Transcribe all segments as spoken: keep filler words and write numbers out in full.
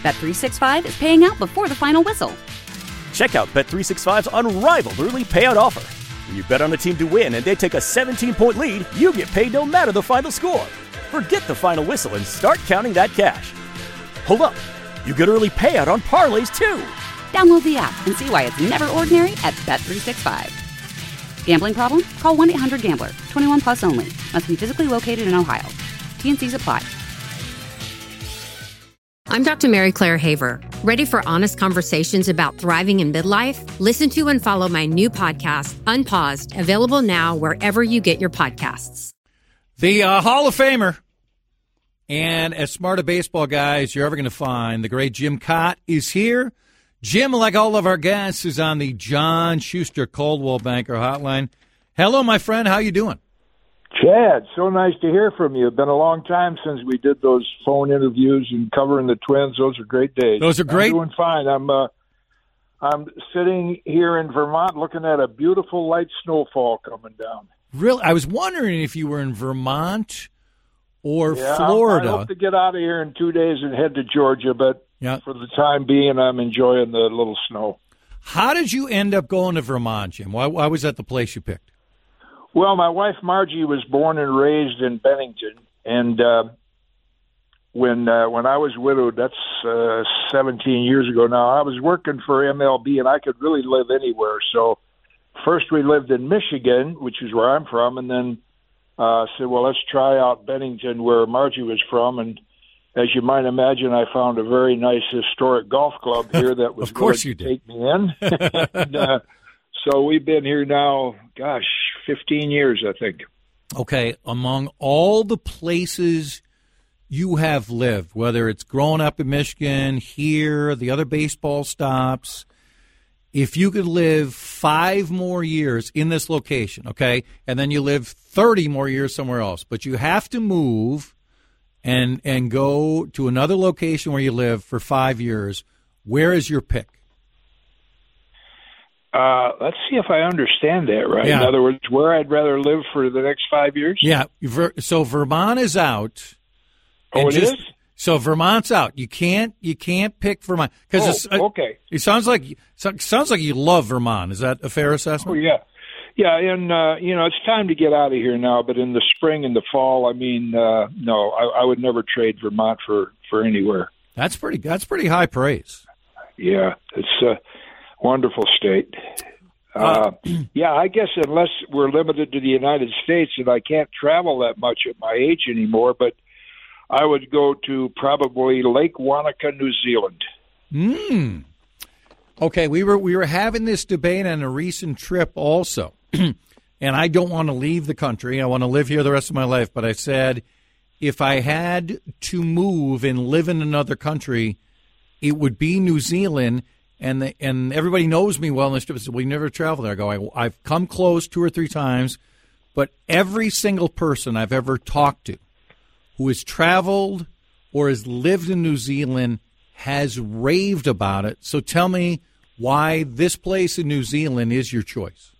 Bet three sixty-five is paying out before the final whistle. Check out Bet three sixty-five's unrivaled early payout offer. When you bet on a team to win and they take a seventeen-point lead, you get paid no matter the final score. Forget the final whistle and start counting that cash. Hold up. You get early payout on parlays, too. Download the app and see why it's never ordinary at Bet three sixty-five. Gambling problem? Call one eight hundred gambler. twenty-one plus only. Must be physically located in Ohio. T N Cs apply. I'm Doctor Mary Claire Haver. Ready for honest conversations about thriving in midlife? Listen to and follow my new podcast, Unpaused, available now wherever you get your podcasts. The uh, Hall of Famer and as smart a baseball guy as you're ever going to find, the great Jim Kaat is here. Jim, like all of our guests, is on the John Schuster Coldwell Banker Hotline. Hello, my friend. How you doing? Chad, so nice to hear from you. It's been a long time since we did those phone interviews and covering the Twins. Those are great days. Those are great. I'm doing fine. I'm uh, I'm sitting here in Vermont looking at a beautiful light snowfall coming down. Really? I was wondering if you were in Vermont or yeah, Florida. I hope to get out of here in two days and head to Georgia, but yeah. for the time being, I'm enjoying the little snow. How did you end up going to Vermont, Jim? Why, why was that the place you picked? Well, my wife Margie was born and raised in Bennington, and uh, when uh, when I was widowed, that's uh, seventeen years ago now, I was working for M L B, and I could really live anywhere. So first we lived in Michigan, which is where I'm from, and then uh, said, well, let's try out Bennington, where Margie was from, and as you might imagine, I found a very nice historic golf club here that was of course willing you to did. take me in. and, uh, so we've been here now, gosh, fifteen years, I think. Okay, among all the places you have lived, whether it's growing up in Michigan, here, the other baseball stops, if you could live five more years in this location, okay, and then you live thirty more years somewhere else, but you have to move and and go to another location where you live for five years, where is your pick? Uh, let's see if I understand that right. Yeah. In other words, where I'd rather live for the next five years? Yeah, Ver, so Vermont is out. Oh, it just, is? So Vermont's out. You can't you can't pick Vermont because oh, okay. It sounds like sounds like you love Vermont. Is that a fair assessment? Oh yeah, yeah. And uh, you know, it's time to get out of here now. But in the spring and the fall, I mean, uh, no, I, I would never trade Vermont for, for anywhere. That's pretty. That's pretty high praise. Yeah, it's a wonderful state. Uh, yeah, I guess unless we're limited to the United States, and I can't travel that much at my age anymore, but I would go to probably Lake Wanaka, New Zealand. Hmm. Okay, we were we were having this debate on a recent trip also, and I don't want to leave the country. I want to live here the rest of my life. But I said, if I had to move and live in another country, it would be New Zealand. And the, and everybody knows me well in this trip. Said, we never traveled there. I go, I, I've come close two or three times, but every single person I've ever talked to who has traveled or has lived in New Zealand has raved about it. So tell me why this place in New Zealand is your choice.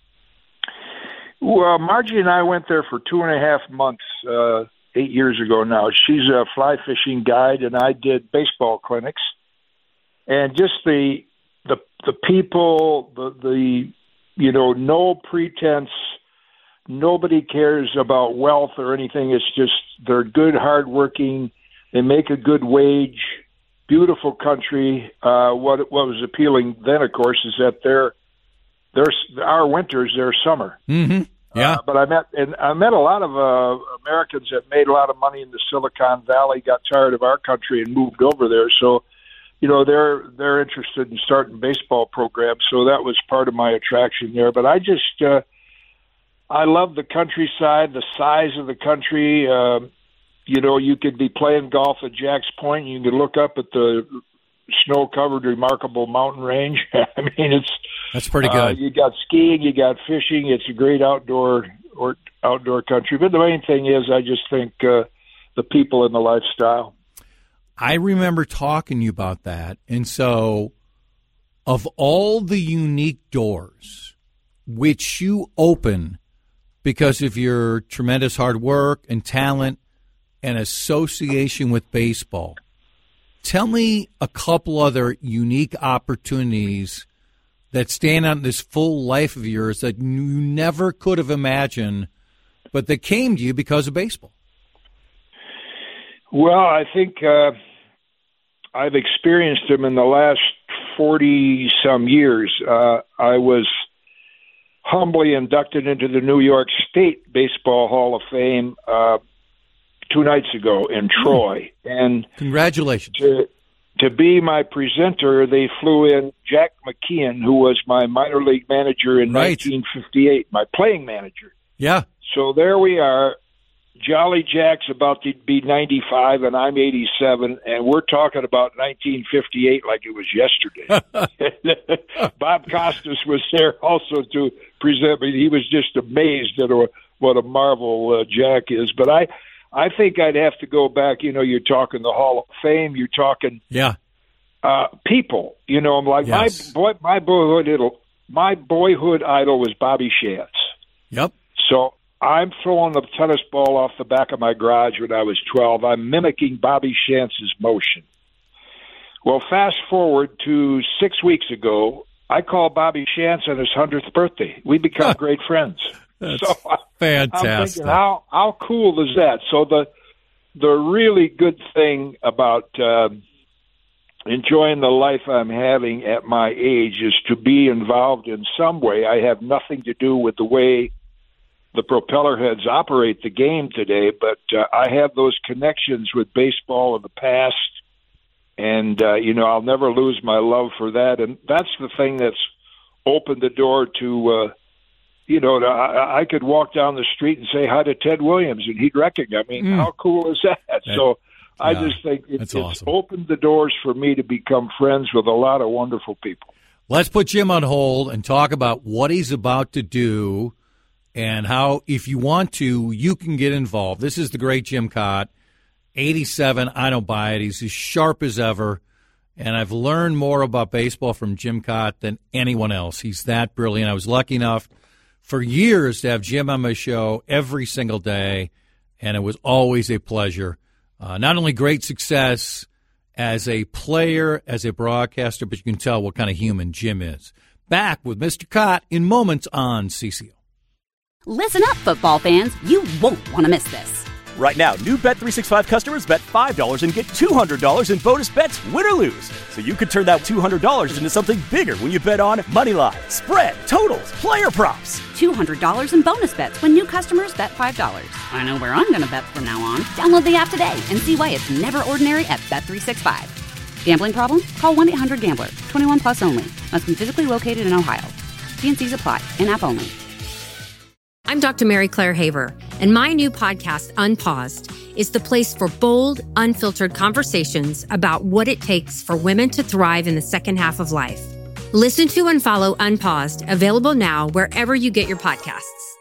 Well, Margie and I went there for two and a half months uh, eight years ago now. She's a fly fishing guide, and I did baseball clinics. And just the the the people, the, the you know, no pretense. Nobody cares about wealth or anything. It's just they're good, hardworking. They make a good wage. Beautiful country. Uh, what what was appealing then, of course, is that their their our winters, their summer. Mm-hmm. Yeah. Uh, but I met and I met a lot of uh, Americans that made a lot of money in the Silicon Valley, got tired of our country, and moved over there. So, you know, they're they're interested in starting baseball programs. So that was part of my attraction there. But I just uh, I love the countryside, the size of the country. Uh, you know, you could be playing golf at Jack's Point. You could look up at the snow-covered, remarkable mountain range. I mean, it's that's pretty good. Uh, you got skiing, you got fishing. It's a great outdoor or outdoor country. But the main thing is, I just think uh, the people and the lifestyle. I remember talking to you about that, and so of all the unique doors which you open because of your tremendous hard work and talent and association with baseball, Tell me a couple other unique opportunities that stand out in this full life of yours that you never could have imagined, but that came to you because of baseball. Well, I think uh, I've experienced them in the last forty-some years. Uh, I was humbly inducted into the New York State Baseball Hall of Fame uh, two nights ago in Troy. And congratulations. To, to be my presenter, they flew in Jack McKeon, who was my minor league manager in right. nineteen fifty-eight, my playing manager. Yeah. So there we are. Jolly Jack's about to be ninety-five, and I'm eighty-seven, and we're talking about nineteen fifty-eight like it was yesterday. Bob Costas was there also to present me. He was just amazed at what a marvel uh, Jack is. But I, I think I'd have to go back. You know, you're talking the Hall of Fame. You're talking yeah, uh, people. You know, I'm like yes. my boy, my boyhood idol. My boyhood idol was Bobby Shantz. Yep. So I'm throwing the tennis ball off the back of my garage when I was twelve. I'm mimicking Bobby Shantz's motion. Well, fast forward to six weeks ago, I called Bobby Shantz on his hundredth birthday. We become great friends. That's so fantastic. I'm thinking, how how cool is that? So the the really good thing about uh, enjoying the life I'm having at my age is to be involved in some way. I have nothing to do with the way the propeller heads operate the game today, but uh, I have those connections with baseball in the past, and, uh, you know, I'll never lose my love for that. And that's the thing that's opened the door to, uh, you know, to, I, I could walk down the street and say hi to Ted Williams, and he'd recognize me. I mean, mm. how cool is that? that so I yeah, just think it, it's awesome. Opened the doors for me to become friends with a lot of wonderful people. Let's put Jim on hold and talk about what he's about to do and how, if you want to, you can get involved. This is the great Jim Kaat, eighty-seven. I don't buy it. He's as sharp as ever, and I've learned more about baseball from Jim Kaat than anyone else. He's that brilliant. I was lucky enough for years to have Jim on my show every single day, and it was always a pleasure. Uh, not only great success as a player, as a broadcaster, but you can tell what kind of human Jim is. Back with Mister Kaat in moments on C C O. Listen up, football fans. You won't want to miss this. Right now, new Bet three sixty-five customers bet five dollars and get two hundred dollars in bonus bets, win or lose. So you could turn that two hundred dollars into something bigger when you bet on moneyline, spread, totals, player props. two hundred dollars in bonus bets when new customers bet five dollars. I know where I'm going to bet from now on. Download the app today and see why it's never ordinary at Bet three sixty-five. Gambling problem? Call one eight hundred gambler. twenty-one plus only. Must be physically located in Ohio. T and C's apply. In-app only. I'm Doctor Mary Claire Haver, and my new podcast, Unpaused, is the place for bold, unfiltered conversations about what it takes for women to thrive in the second half of life. Listen to and follow Unpaused, available now wherever you get your podcasts.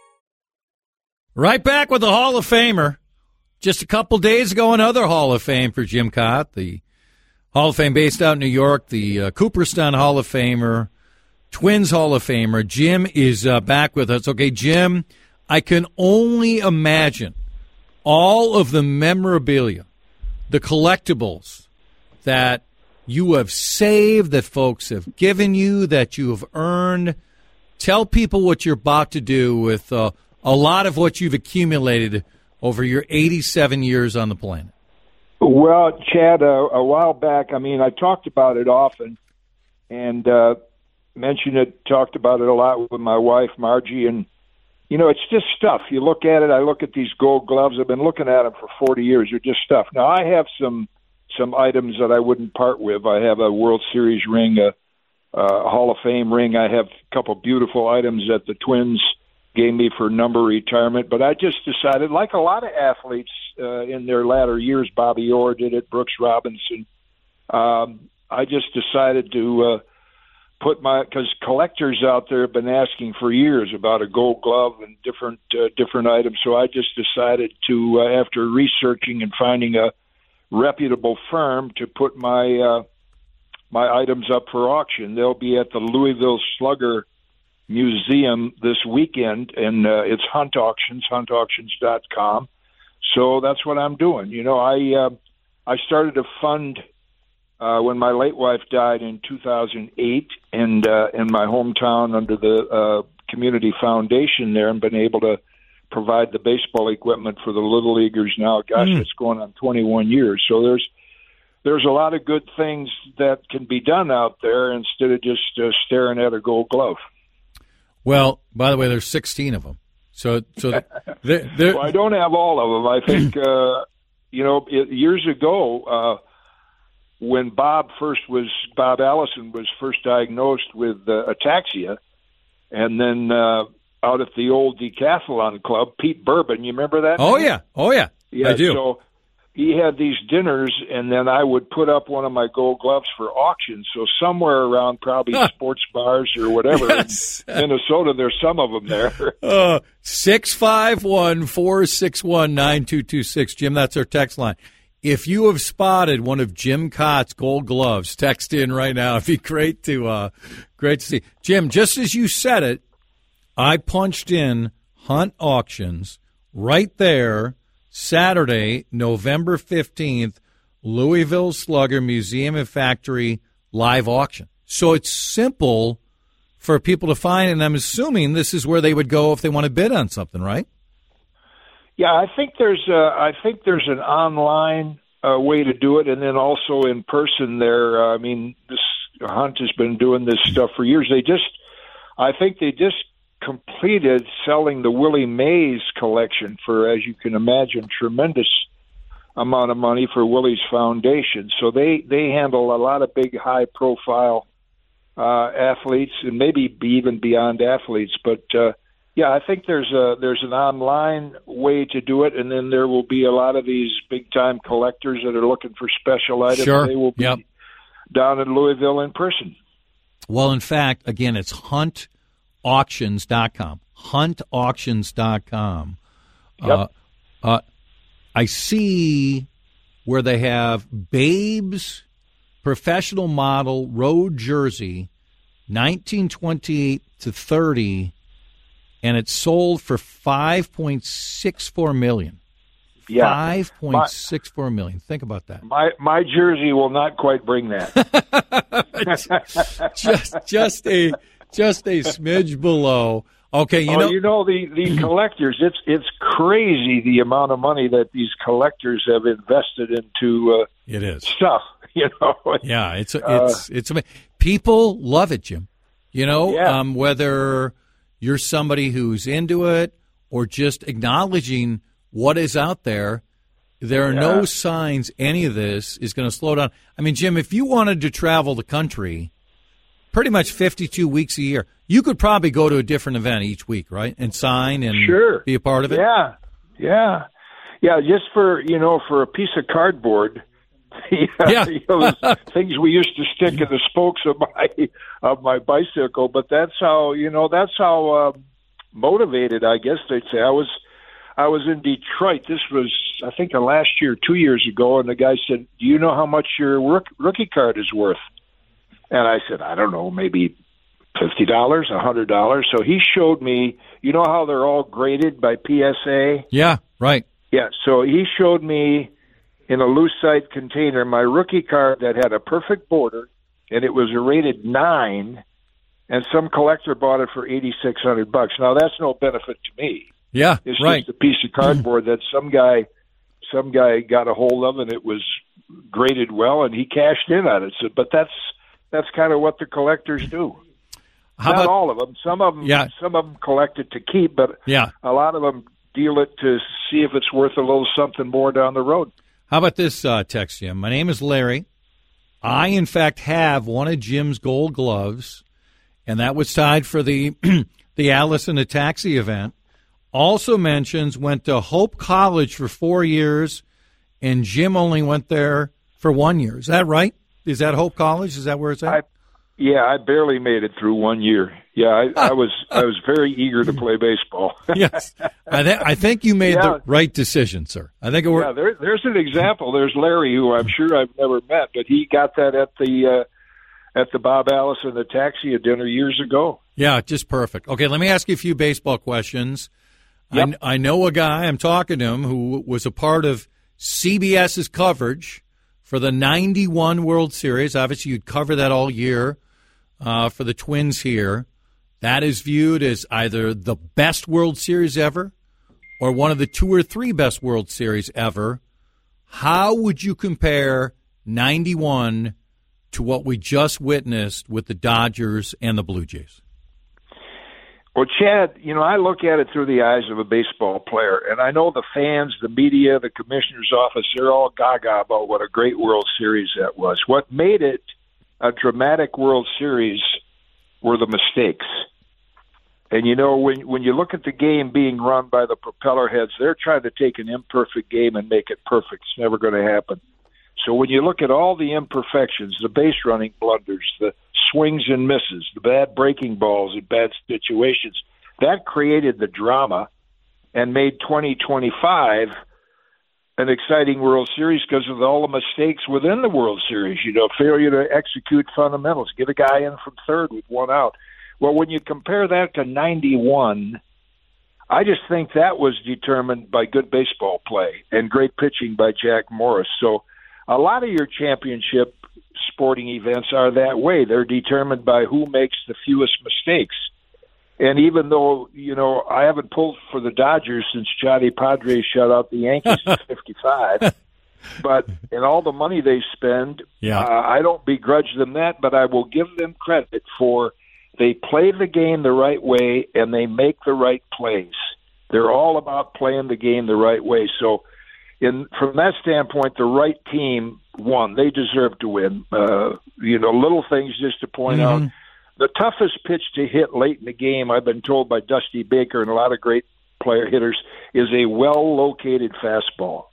Right back with the Hall of Famer. Just a couple days ago, another Hall of Fame for Jim Kaat, the Hall of Fame based out in New York, the uh, Cooperstown Hall of Famer, Twins Hall of Famer. Jim is uh, back with us. Okay, Jim, I can only imagine all of the memorabilia, the collectibles that you have saved, that folks have given you, that you have earned. Tell people what you're about to do with uh, a lot of what you've accumulated over your eighty-seven years on the planet. Well, Chad, uh, a while back, I mean, I talked about it often, and uh, mentioned it, talked about it a lot with my wife, Margie, and, you know, it's just stuff. You look at it, I look at these gold gloves. I've been looking at them for forty years. They're just stuff. Now, I have some some items that I wouldn't part with. I have a World Series ring, a, a Hall of Fame ring. I have a couple beautiful items that the Twins gave me for number retirement. But I just decided, like a lot of athletes uh, in their latter years, Bobby Orr did it, Brooks Robinson, um, I just decided to uh, put my, because collectors out there have been asking for years about a gold glove and different uh, different items. So I just decided to, uh, after researching and finding a reputable firm, to put my uh, my items up for auction. They'll be at the Louisville Slugger Museum this weekend, and uh, it's Hunt Auctions, hunt auctions dot com. So that's what I'm doing. You know, I uh, I started a fund uh, when my late wife died in two thousand eight, and uh, in my hometown under the uh, community foundation there, and been able to provide the baseball equipment for the little leaguers now. Gosh, mm. it's going on twenty-one years. So there's there's a lot of good things that can be done out there instead of just uh, staring at a Gold Glove. Well, by the way, there's sixteen of them. So, so they're, they're... well, I don't have all of them. I think, uh, you know, it, years ago, uh, when Bob first was, Bob Allison was first diagnosed with uh, ataxia, and then uh, out at the old decathlon club, Pete Bourbon, you remember that? Oh, name? yeah. Oh, yeah. Yeah, I do. So he had these dinners, and then I would put up one of my Gold Gloves for auction. So somewhere around probably huh. sports bars or whatever yes. in Minnesota, there's some of them there. uh, six five one, four six one, nine two two six. Jim, that's our text line. If you have spotted one of Jim Cott's Gold Gloves, text in right now. It'd be great to, uh, great to see. Jim, just as you said it, I punched in Hunt Auctions right there. Saturday, November fifteenth, Louisville Slugger Museum and Factory live auction. So it's simple for people to find, and I'm assuming this is where they would go if they want to bid on something, right? Yeah, I think there's a, I think there's an online uh, way to do it, and then also in person there. Uh, I mean, this Hunt has been doing this stuff for years. They just, I think they just completed selling the Willie Mays collection for, as you can imagine, tremendous amount of money for Willie's Foundation. So they, they handle a lot of big, high-profile uh, athletes, and maybe even beyond athletes. But uh, yeah, I think there's a there's an online way to do it, and then there will be a lot of these big-time collectors that are looking for special items. Sure. They will be yep. down in Louisville in person. Well, in fact, again, it's Hunt. auctions dot com. hunt auctions dot com. Yep. Uh, uh, I see where they have Babe's professional model road jersey, nineteen twenty-eight to thirty, and it's sold for five point six four million dollars. Yeah. five point six four million dollars. Think about that. My my jersey will not quite bring that. just just a just a smidge below. Okay, you oh, know you know the, the collectors. It's it's crazy the amount of money that these collectors have invested into uh, it is stuff. You know. Yeah, it's it's uh, it's amazing. People love it, Jim. You know, yeah. um, whether you're somebody who's into it or just acknowledging what is out there, there are yeah. no signs any of this is going to slow down. I mean, Jim, if you wanted to travel the country pretty much fifty-two weeks a year, you could probably go to a different event each week, right? And sign and sure. be a part of it? Yeah, yeah. Yeah, just for, you know, for a piece of cardboard, yeah. you know, things we used to stick in the spokes of my of my bicycle, but that's how, you know, that's how uh, motivated, I guess they'd say. I was I was in Detroit. This was, I think, last year, two years ago, and the guy said, "Do you know how much your rook, rookie card is worth?" And I said, "I don't know, maybe fifty dollars, one hundred dollars." So he showed me, you know how they're all graded by P S A? Yeah, right. Yeah, so he showed me in a lucite container my rookie card that had a perfect border, and it was a rated nine, and some collector bought it for eighty-six hundred bucks. Now, that's no benefit to me. Yeah, it's right. just a piece of cardboard that some guy some guy got a hold of, and it was graded well, and he cashed in on it. So, but that's that's kind of what the collectors do. How Not about, all of them. Some of them, yeah. some of them collect it to keep, but yeah. a lot of them deal it to see if it's worth a little something more down the road. How about this uh, text, Jim? My name is Larry. I, in fact, have one of Jim's Gold Gloves, and that was tied for the the Allison Ataxi event. Also mentions went to Hope College for four years, and Jim only went there for one year. Is that right? Is that Hope College? Is that where it's at? I, yeah, I barely made it through one year. Yeah, I, I was I was very eager to play baseball. Yes, I, th- I think you made yeah. the right decision, sir. I think it worked. Yeah, there, there's an example. There's Larry, who I'm sure I've never met, but he got that at the uh, at the Bob Allison Ataxia dinner years ago. Yeah, just perfect. Okay, let me ask you a few baseball questions. Yep. I, I know a guy, I'm talking to him, who was a part of CBS's coverage for the ninety-one World Series. Obviously, you'd cover that all year uh, for the Twins here. That is viewed as either the best World Series ever or one of the two or three best World Series ever. How would you compare ninety-one to what we just witnessed with the Dodgers and the Blue Jays? Well, Chad, you know, I look at it through the eyes of a baseball player, and I know the fans, the media, the commissioner's office, they're all gaga about what a great World Series that was. What made it a dramatic World Series were the mistakes. And, you know, when when you look at the game being run by the propeller heads, they're trying to take an imperfect game and make it perfect. It's never going to happen. So when you look at all the imperfections, the base running blunders, the swings and misses, the bad breaking balls in bad situations, that created the drama and made twenty twenty-five an exciting World Series because of all the mistakes within the World Series. You know, failure to execute fundamentals, get a guy in from third with one out. Well, when you compare that to ninety-one, I just think that was determined by good baseball play and great pitching by Jack Morris. So a lot of your championship sporting events are that way. They're determined by who makes the fewest mistakes. And even though, you know, I haven't pulled for the Dodgers since Johnny Padres shut out the Yankees in fifty-five, but in all the money they spend, yeah. uh, I don't begrudge them that, but I will give them credit for they play the game the right way and they make the right plays. They're all about playing the game the right way. So in from that standpoint, the right team won. They deserve to win. Uh, you know, little things just to point mm-hmm. out. The toughest pitch to hit late in the game, I've been told by Dusty Baker and a lot of great player hitters, is a well-located fastball.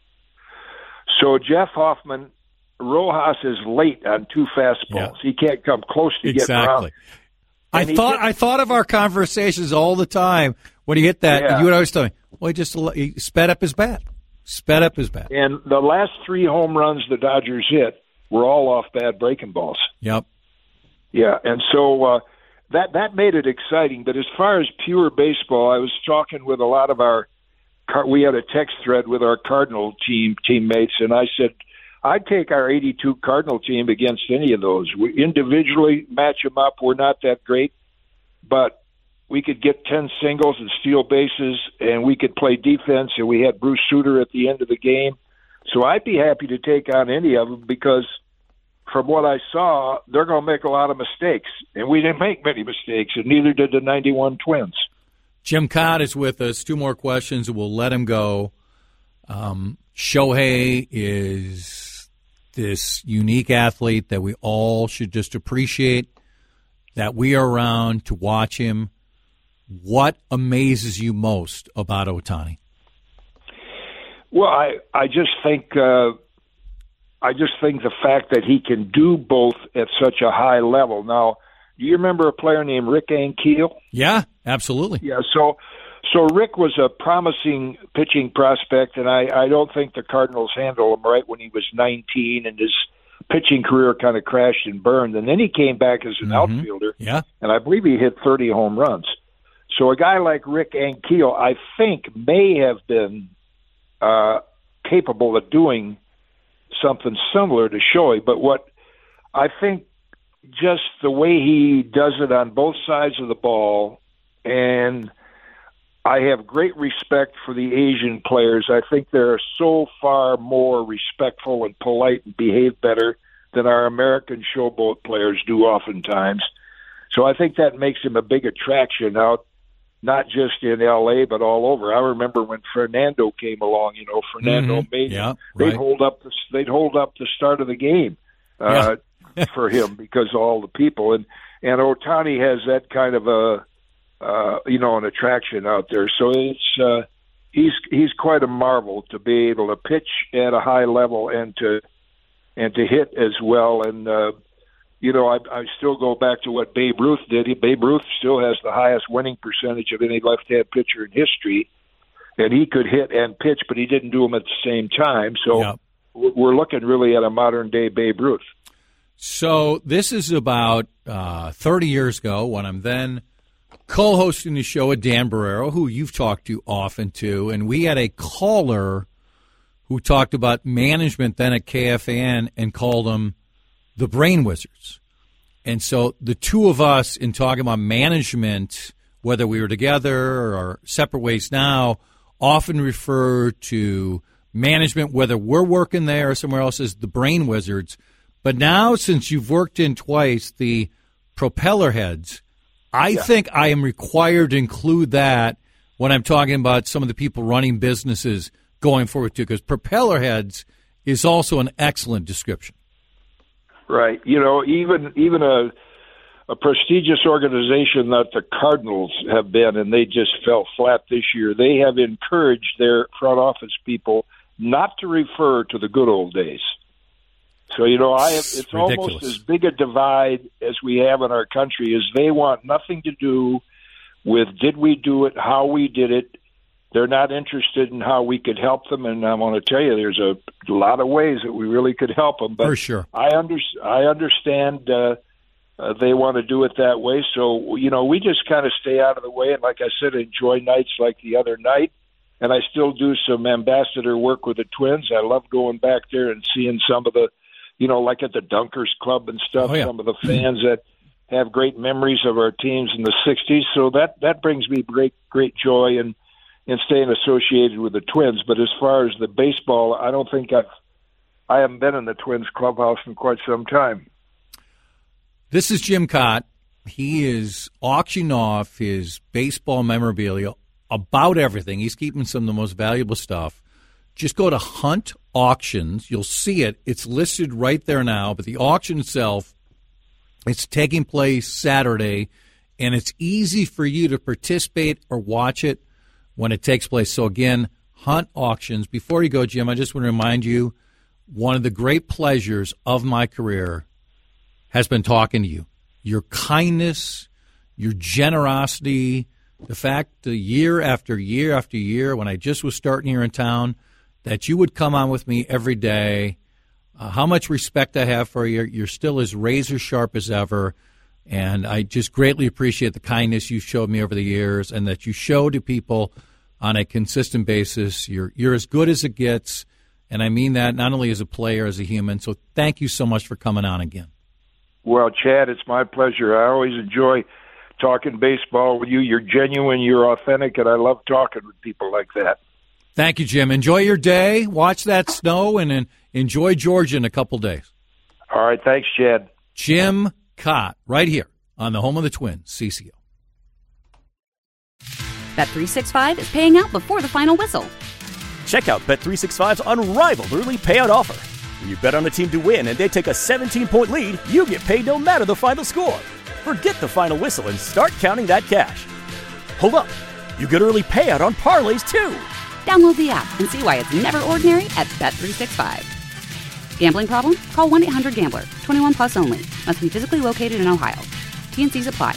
So Jeff Hoffman, Rojas is late on two fastballs. Yeah. He can't come close to exactly. getting around. I thought hit, I thought of our conversations all the time when he hit that. Yeah. You would always tell me, well, he just he sped up his bat. Sped up his bat. And the last three home runs the Dodgers hit were all off bad breaking balls. Yep. Yeah, and so uh, that that made it exciting. But as far as pure baseball, I was talking with a lot of our – we had a text thread with our Cardinal team teammates, and I said, I'd take our eighty-two Cardinal team against any of those. We individually match them up. We're not that great, but we could get ten singles and steal bases, and we could play defense, and we had Bruce Sutter at the end of the game. So I'd be happy to take on any of them because from what I saw, they're going to make a lot of mistakes. And we didn't make many mistakes, and neither did the ninety-one Twins. Jim Kaat is with us. Two more questions, and we'll let him go. Um, Shohei is this unique athlete that we all should just appreciate, that we are around to watch him. What amazes you most about Ohtani? Well, I, I just think uh, I just think the fact that he can do both at such a high level. Now, do you remember a player named Rick Ankiel? Yeah, absolutely. Yeah, so so Rick was a promising pitching prospect, and I, I don't think the Cardinals handled him right when he was nineteen, and his pitching career kind of crashed and burned. And then he came back as an mm-hmm. outfielder, yeah, and I believe he hit thirty home runs. So a guy like Rick Ankiel, I think, may have been uh, capable of doing something similar to Shohei. But what I think just the way he does it on both sides of the ball, and I have great respect for the Asian players. I think they're so far more respectful and polite and behave better than our American showboat players do oftentimes. So I think that makes him a big attraction out, not just in L A, but all over. I remember when Fernando came along, you know, Fernando mm-hmm. made yeah, right. they'd hold up the they'd hold up the start of the game uh, yeah. for him because of all the people. And and Ohtani has that kind of a uh, you know, an attraction out there. So it's uh, he's he's quite a marvel to be able to pitch at a high level and to and to hit as well. And uh, You know, I, I still go back to what Babe Ruth did. He, Babe Ruth still has the highest winning percentage of any left-hand pitcher in history, and he could hit and pitch, but he didn't do them at the same time. So yeah. we're looking really at a modern-day Babe Ruth. So this is about uh, thirty years ago when I'm then co-hosting the show with Dan Barrero, who you've talked to often, too, and we had a caller who talked about management then at K F A N and called them the Brain Wizards. And so the two of us, in talking about management, whether we were together or separate ways now, often refer to management, whether we're working there or somewhere else, as the Brain Wizards. But now, since you've worked in twice the propeller heads, I yeah. think I am required to include that when I'm talking about some of the people running businesses going forward too, because propeller heads is also an excellent description. Right. You know, even even a a prestigious organization that the Cardinals have been, and they just fell flat this year, they have encouraged their front office people not to refer to the good old days. So, you know, I have, it's Ridiculous. almost as big a divide as we have in our country. Is they want nothing to do with did we do it, how we did it. They're not interested in how we could help them, and I want to tell you, there's a lot of ways that we really could help them. But For sure. I, under, I understand uh, uh, they want to do it that way. So, you know, we just kind of stay out of the way, and like I said, enjoy nights like the other night. And I still do some ambassador work with the Twins. I love going back there and seeing some of the, you know, like at the Dunkers Club and stuff, oh, yeah. some of the fans that have great memories of our teams in the sixties. So that, that brings me great, great joy and and staying associated with the Twins. But as far as the baseball, I don't think I've, I haven't been in the Twins clubhouse in quite some time. This is Jim Kaat. He is auctioning off his baseball memorabilia, about everything. He's keeping some of the most valuable stuff. Just go to Hunt Auctions. You'll see it. It's listed right there now. But the auction itself, it's taking place Saturday, and it's easy for you to participate or watch it when it takes place. So, again, Hunt Auctions. Before you go, Jim, I just want to remind you, one of the great pleasures of my career has been talking to you. Your kindness, your generosity, the fact that year after year after year, when I just was starting here in town, that you would come on with me every day, uh, how much respect I have for you. You're still as razor sharp as ever. And I just greatly appreciate the kindness you showed me over the years and that you show to people on a consistent basis. You're you're as good as it gets, and I mean that not only as a player, as a human. So thank you so much for coming on again. Well, Chad, it's my pleasure. I always enjoy talking baseball with you. You're genuine, you're authentic, and I love talking with people like that. Thank you, Jim. Enjoy your day. Watch that snow, and, and enjoy Georgia in a couple days. All right. Thanks, Chad. Jim Kaat, right here on the home of the Twins, C C O. Bet three sixty-five is paying out before the final whistle. Check out Bet three sixty-five's unrivaled early payout offer. When you bet on a team to win and they take a seventeen-point lead, you get paid no matter the final score. Forget the final whistle and start counting that cash. Hold up. You get early payout on parlays, too. Download the app and see why it's never ordinary at Bet three sixty-five. Gambling problem? Call one eight hundred gambler. twenty-one plus only. Must be physically located in Ohio. T N Cs apply.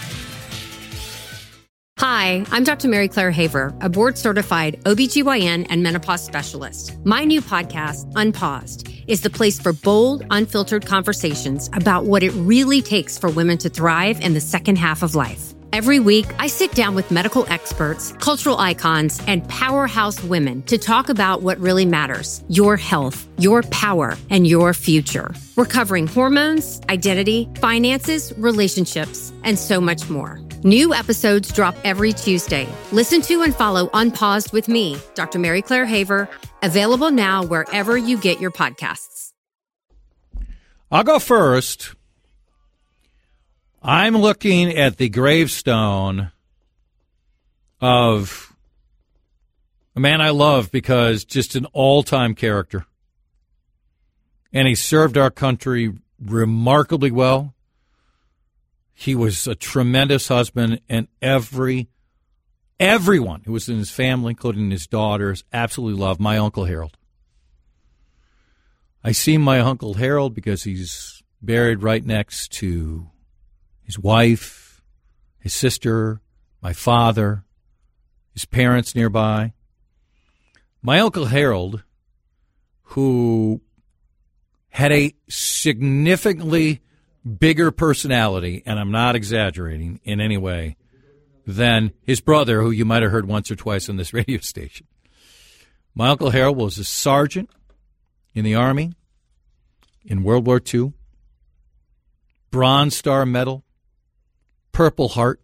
Hi, I'm Doctor Mary Claire Haver, a board-certified O B G Y N and menopause specialist. My new podcast, Unpaused, is the place for bold, unfiltered conversations about what it really takes for women to thrive in the second half of life. Every week, I sit down with medical experts, cultural icons, and powerhouse women to talk about what really matters: your health, your power, and your future. We're covering hormones, identity, finances, relationships, and so much more. New episodes drop every Tuesday. Listen to and follow Unpaused with me, Doctor Mary Claire Haver, available now wherever you get your podcasts. I'll go first. I'm looking at the gravestone of a man I love because just an all-time character. And he served our country remarkably well. He was a tremendous husband, and every everyone who was in his family, including his daughters, absolutely loved my Uncle Harold. I see my Uncle Harold because he's buried right next to his wife, his sister, my father, his parents nearby. My Uncle Harold, who had a significantly bigger personality, and I'm not exaggerating in any way, than his brother, who you might have heard once or twice on this radio station. My Uncle Harold was a sergeant in the Army in World War Two. Bronze Star Medal, Purple Heart,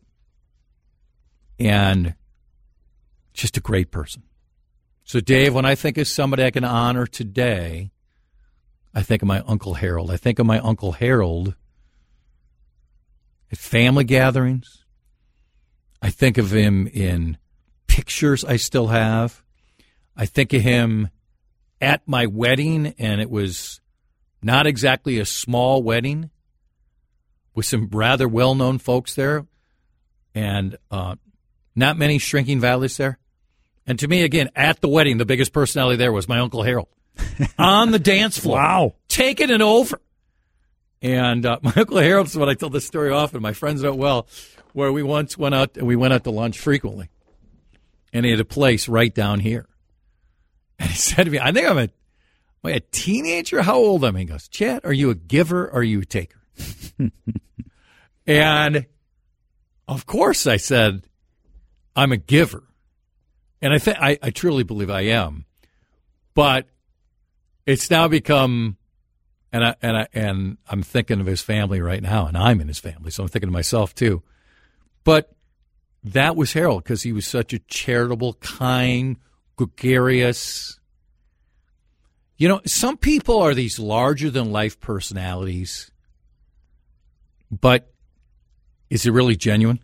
and just a great person. So, Dave, when I think of somebody I can honor today, I think of my Uncle Harold. I think of my Uncle Harold at family gatherings. I think of him in pictures I still have. I think of him at my wedding, and it was not exactly a small wedding with some rather well-known folks there, and uh, not many shrinking valleys there. And to me, again, at the wedding, the biggest personality there was my Uncle Harold. On the dance floor. Wow. Taking it over. And uh, my Uncle Harold's what I tell this story often. My friends know it well, where we once went out, and we went out to lunch frequently. And he had a place right down here. And he said to me, I think I'm a, am I a teenager? How old am I? He goes, Chad, are you a giver or are you a taker? And, of course, I said, I'm a giver. And I, th- I I truly believe I am. But it's now become, and, I, and, I, and I'm thinking of his family right now, and I'm in his family, so I'm thinking of myself too. But that was Harold because he was such a charitable, kind, gregarious. You know, some people are these larger-than-life personalities, but is it really genuine?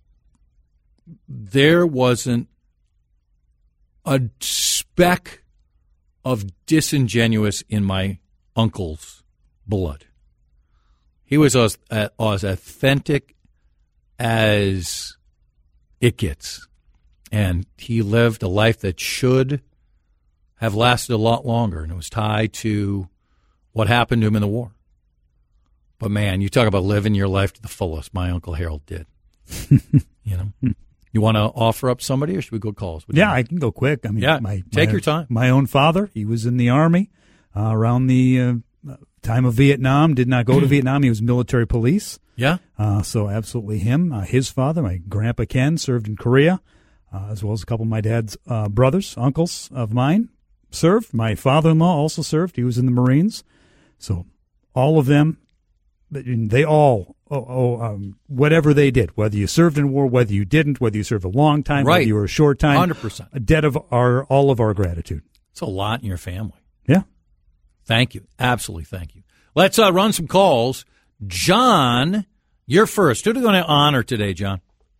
There wasn't a speck of disingenuous in my uncle's blood. He was as, uh, as authentic as it gets. And he lived a life that should have lasted a lot longer, and it was tied to what happened to him in the war. But, man, you talk about living your life to the fullest. My Uncle Harold did. You know? You want to offer up somebody, or should we go calls? Yeah, I can go quick. I mean, yeah, my, take my, your time. My own father, he was in the Army uh, around the uh, time of Vietnam, did not go to Vietnam. He was military police. Yeah. Uh, so absolutely him. Uh, his father, my grandpa Ken, served in Korea, uh, as well as a couple of my dad's uh, brothers, uncles of mine served. My father-in-law also served. He was in the Marines. So all of them, they all, oh, oh, um, whatever they did, whether you served in war, whether you didn't, whether you served a long time, right. whether you were a short time, one hundred percent. A debt of our, all of our gratitude. It's a lot in your family. Yeah. Thank you. Absolutely thank you. Let's uh, run some calls. John, you're first. Who are we going to honor today, John?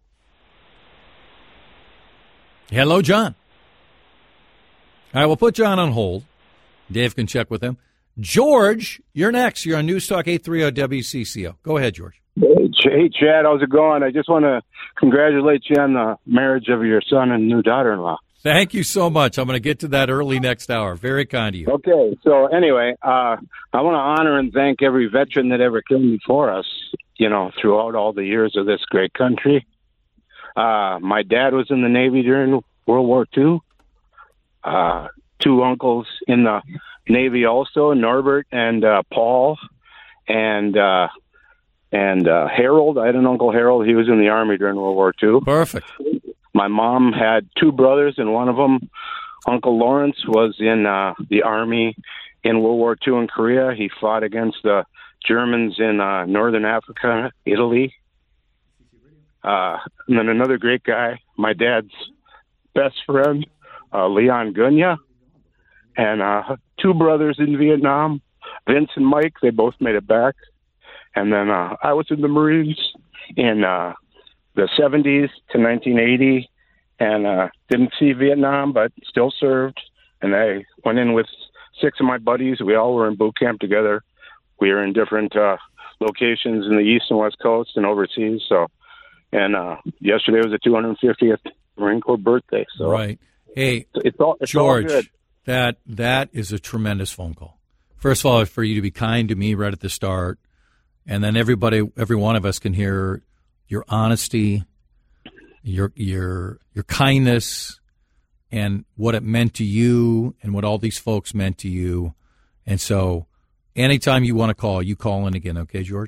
Hello, John. All right, we'll put John on hold. Dave can check with him. George, you're next. You're on News Talk eight thirty W C C O. Go ahead, George. Hey, hey, Chad, how's it going? I just want to congratulate you on the marriage of your son and new daughter-in-law. Thank you so much. I'm going to get to that early next hour. Very kind of you. Okay, so anyway, uh, I want to honor and thank every veteran that ever came before us, you know, throughout all the years of this great country. Uh, my dad was in the Navy during World War Two. Uh, two uncles in the Navy also, Norbert and uh, Paul, and uh, and uh, Harold. I had an Uncle Harold. He was in the Army during World War Two. Perfect. My mom had two brothers, and one of them, Uncle Lawrence, was in uh, the Army in World War Two in Korea. He fought against the Germans in uh, Northern Africa, Italy. Uh, and then another great guy, my dad's best friend, uh, Leon Gunya. And uh, two brothers in Vietnam, Vince and Mike. They both made it back. And then uh, I was in the Marines in uh, the seventies to nineteen eighty, and uh, didn't see Vietnam, but still served. And I went in with six of my buddies. We all were in boot camp together. We were in different uh, locations in the East and West Coast and overseas. So, and uh, yesterday was the two hundred fiftieth Marine Corps birthday. So right. Hey, it's all, it's George. all good. That that is a tremendous phone call. First of all, for you to be kind to me right at the start, and then everybody, every one of us can hear your honesty, your your your kindness, and what it meant to you, and what all these folks meant to you. And so, anytime you want to call, you call in again, okay, George?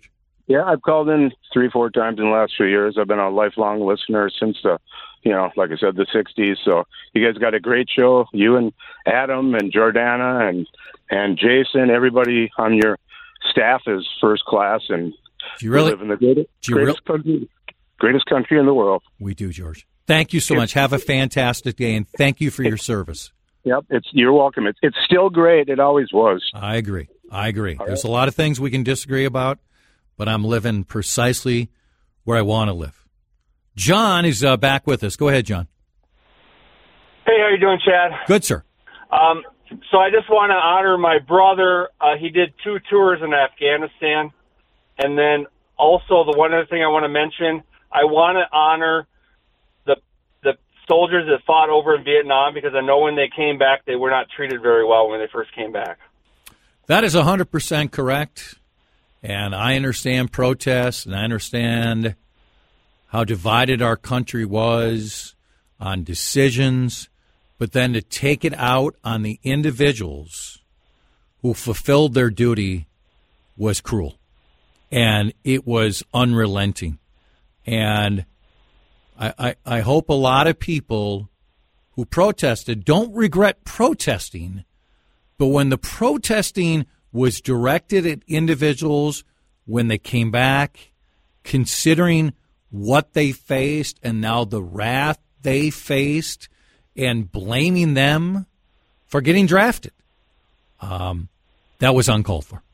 Yeah, I've called in three, four times in the last few years. I've been a lifelong listener since the, you know, like I said, the sixties. So you guys got a great show. You and Adam and Jordana and and Jason, everybody on your staff is first class, and do you really we live in the greatest, greatest, real- country, greatest country in the world. We do, George. Thank you so much. Have a fantastic day, and thank you for your service. Yep, it's you're welcome. It's it's still great. It always was. I agree. I agree. All There's right. a lot of things we can disagree about, but I'm living precisely where I want to live. John is uh, back with us. Go ahead, John. Hey, how you doing, Chad? Good, sir. Um, so I just want to honor my brother. Uh, he did two tours in Afghanistan. And then also the one other thing I want to mention, I want to honor the the soldiers that fought over in Vietnam, because I know when they came back, they were not treated very well when they first came back. That is one hundred percent correct. And I understand protests, and I understand how divided our country was on decisions, but then to take it out on the individuals who fulfilled their duty was cruel, and it was unrelenting. And I, I, I hope a lot of people who protested don't regret protesting, but when the protesting was directed at individuals when they came back, considering what they faced and now the wrath they faced, and blaming them for getting drafted, um, that was uncalled for.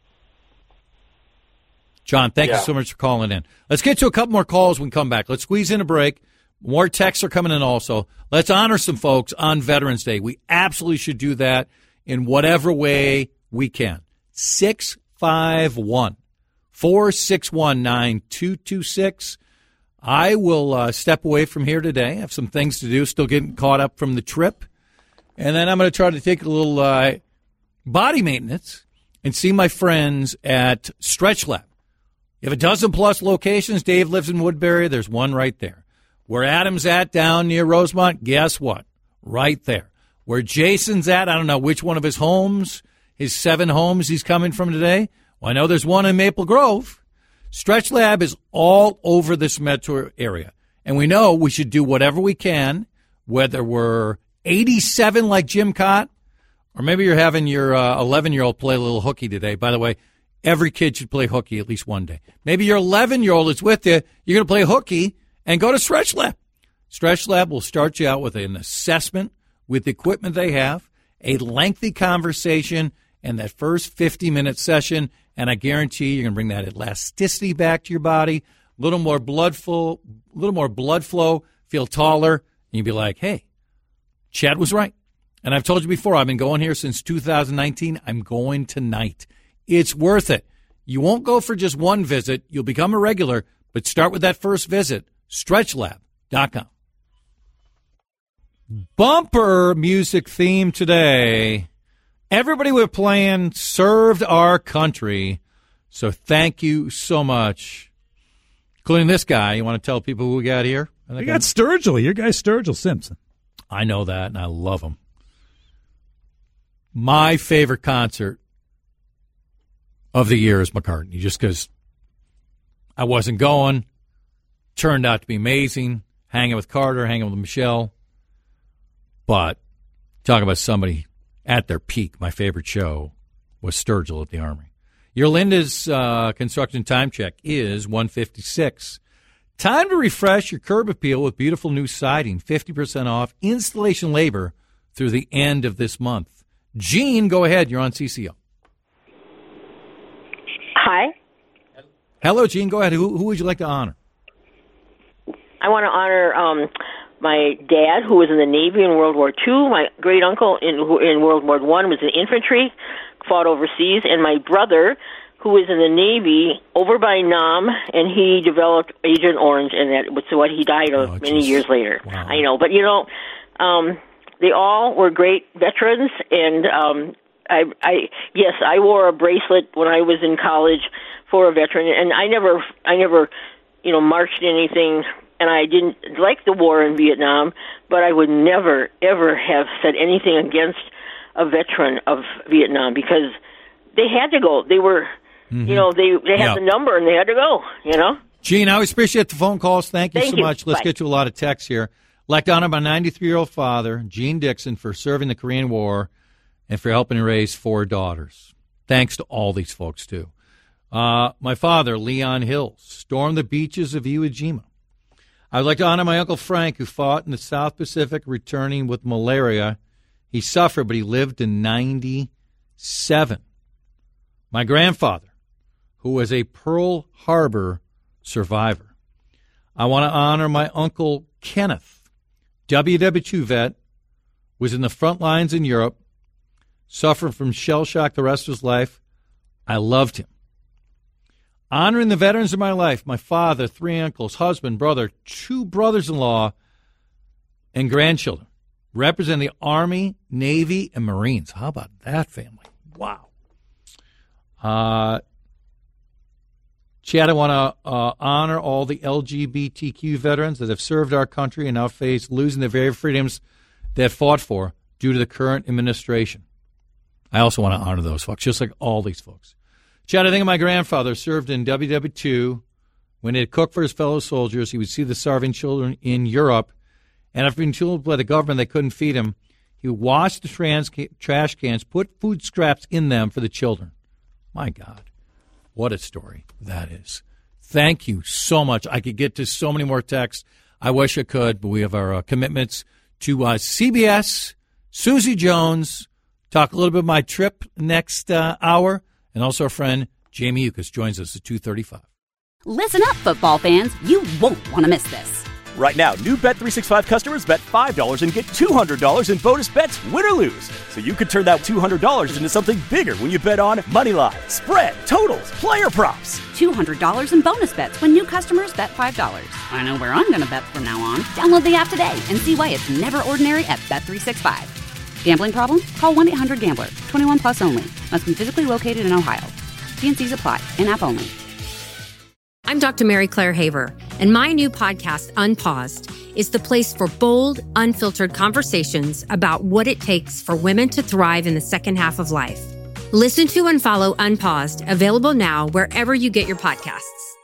John, thank yeah. you so much for calling in. Let's get to a couple more calls when we come back. Let's squeeze in a break. More texts are coming in also. Let's honor some folks on Veterans Day. We absolutely should do that in whatever way we can. six five one, four six one, nine two two six. I will uh, step away from here today. I have some things to do, still getting caught up from the trip. And then I'm going to try to take a little uh, body maintenance and see my friends at Stretch Lab. You have a dozen plus locations. Dave lives in Woodbury. There's one right there. Where Adam's at down near Rosemont, guess what? Right there. Where Jason's at, I don't know which one of his homes, his seven homes he's coming from today. Well, I know there's one in Maple Grove. Stretch Lab is all over this metro area. And we know we should do whatever we can, whether we're eighty-seven like Jim Cott, or maybe you're having your uh, eleven-year-old play a little hooky today. By the way, every kid should play hooky at least one day. Maybe your eleven-year-old is with you. You're going to play hooky and go to Stretch Lab. Stretch Lab will start you out with an assessment with the equipment they have, a lengthy conversation, and that first fifty-minute session. And I guarantee you're going to bring that elasticity back to your body, a little more blood flow, a little more blood flow, feel taller, and you'll be like, hey, Chad was right. And I've told you before, I've been going here since two thousand nineteen. I'm going tonight. It's worth it. You won't go for just one visit. You'll become a regular, but start with that first visit, stretch lab dot com. Bumper music theme today. Everybody we're playing served our country, so thank you so much. Including this guy. You want to tell people who we got here? I You got Sturgill. Your guy Sturgill Simpson. I know that, and I love him. My favorite concert of the year is McCartney, just because I wasn't going. Turned out to be amazing. Hanging with Carter, hanging with Michelle. But talk about somebody at their peak. My favorite show was Sturgill at the Armory. Your Linda's uh, construction time check is one fifty-six. Time to refresh your curb appeal with beautiful new siding. fifty percent off installation labor through the end of this month. Gene, go ahead. You're on C C O. Hi. Hello, Gene. Go ahead. Who, who would you like to honor? I want to honor um, my dad, who was in the Navy in World War Two. My great uncle in in World War One was in infantry, fought overseas, and my brother, who was in the Navy over by Nam, and he developed Agent Orange, and that was what he died of Oh, many geez. years later. Wow. I know, but you know, um, they all were great veterans, and um, I, I yes, I wore a bracelet when I was in college for a veteran, and I never, I never, you know, marched anything. And I didn't like the war in Vietnam, but I would never, ever have said anything against a veteran of Vietnam because they had to go. They were Mm-hmm. You know, they they had Yeah. the number and they had to go. You know. Gene, I always appreciate the phone calls. Thank you Thank so you. much. Let's Bye. get to a lot of texts here. Like to honor my ninety-three-year-old father, Gene Dixon, for serving the Korean War and for helping raise four daughters. Thanks to all these folks, too. Uh, my father, Leon Hill, stormed the beaches of Iwo Jima. I'd like to honor my Uncle Frank, who fought in the South Pacific, returning with malaria. He suffered, but he lived to ninety-seven. My grandfather, who was a Pearl Harbor survivor. I want to honor my Uncle Kenneth, W W two vet, was in the front lines in Europe, suffered from shell shock the rest of his life. I loved him. Honoring the veterans of my life, my father, three uncles, husband, brother, two brothers-in-law, and grandchildren. Represent the Army, Navy, and Marines. How about that family? Wow. Uh, Chad, I want to uh, honor all the L G B T Q veterans that have served our country and now face losing the very freedoms they have fought for due to the current administration. I also want to honor those folks, just like all these folks. Chad, I think of my grandfather served in W W two. When he'd cook for his fellow soldiers, he would see the starving children in Europe. And after being told by the government they couldn't feed him, he would wash the trans- trash cans, put food scraps in them for the children. My God, what a story that is. Thank you so much. I could get to so many more texts. I wish I could, but we have our uh, commitments to uh, C B S, Susie Jones, talk a little bit about my trip next uh, hour, and also our friend Jamie Yukas joins us at two thirty-five. Listen up, football fans. You won't want to miss this. Right now, new Bet three sixty-five customers bet five dollars and get two hundred dollars in bonus bets, win or lose. So you could turn that two hundred dollars into something bigger when you bet on money line, spread, totals, player props. two hundred dollars in bonus bets when new customers bet five dollars. I know where I'm going to bet from now on. Download the app today and see why it's never ordinary at Bet three sixty-five. Gambling problem? Call one eight hundred gambler. twenty-one plus only. Must be physically located in Ohio. T N Cs apply. In-app only. I'm Doctor Mary Claire Haver, and my new podcast, Unpaused, is the place for bold, unfiltered conversations about what it takes for women to thrive in the second half of life. Listen to and follow Unpaused, available now wherever you get your podcasts.